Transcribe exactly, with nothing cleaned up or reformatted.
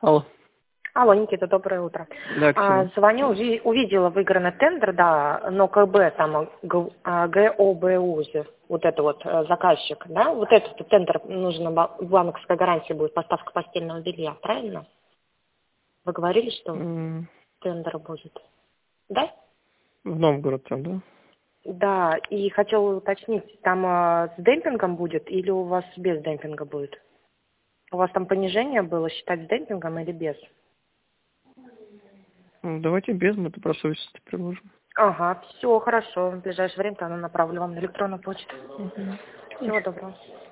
Алло. Алло, Никита, доброе утро. Да, А, Ксения. звоню, уви- увидела выигранный тендер, да, но КБ, там, Г- а, ГОБУЗ, вот это вот э, заказчик, да, вот этот тендер нужно, ба- банковская гарантия будет, поставка постельного белья, правильно? Вы говорили, что М, тендер будет, да? В Новгород там, да? Да, и хотела уточнить, там э, с демпингом будет или у вас без демпинга будет? У вас там понижение было считать с демпингом или без? Ну, давайте без мотопросовести приложим. Ага, все, хорошо. В ближайшее время тогда направлю вам на электронную почту. Мгм. Всего доброго.